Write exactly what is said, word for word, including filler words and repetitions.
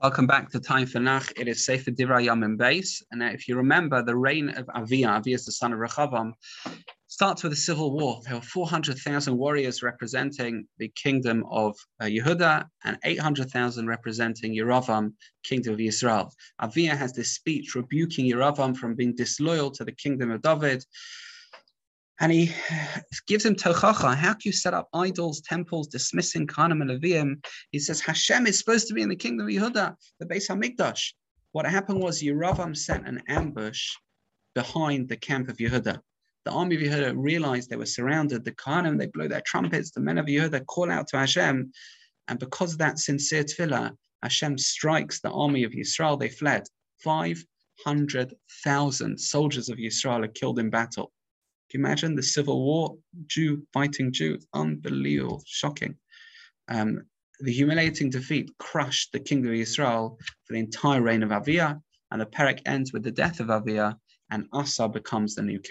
Welcome back to Time for Nach. It is Sefer Divrei Yamim Beis. And if you remember, the reign of Aviyah, Aviyah is the son of Rechavam, starts with a civil war. There were four hundred thousand warriors representing the kingdom of uh, Yehuda and eight hundred thousand representing Yeravam, kingdom of Israel. Aviyah has this speech rebuking Yeravam from being disloyal to the kingdom of David. And he gives him tochacha. How can you set up idols, temples, dismissing Kahanim and Levim? He says Hashem is supposed to be in the kingdom of Yehuda, the Beis Hamikdash. What happened was Yeravam sent an ambush behind the camp of Yehuda. The army of Yehuda realized they were surrounded. The Kahanim, they blow their trumpets. The men of Yehuda call out to Hashem. And because of that sincere tefillah, Hashem strikes the army of Yisrael. They fled. five hundred thousand soldiers of Yisrael are killed in battle. Can you imagine the civil war, Jew fighting Jew? Unbelievable, shocking. Um, the humiliating defeat crushed the kingdom of Israel for the entire reign of Aviyah, and the Perek ends with the death of Aviyah, and Asa becomes the new king.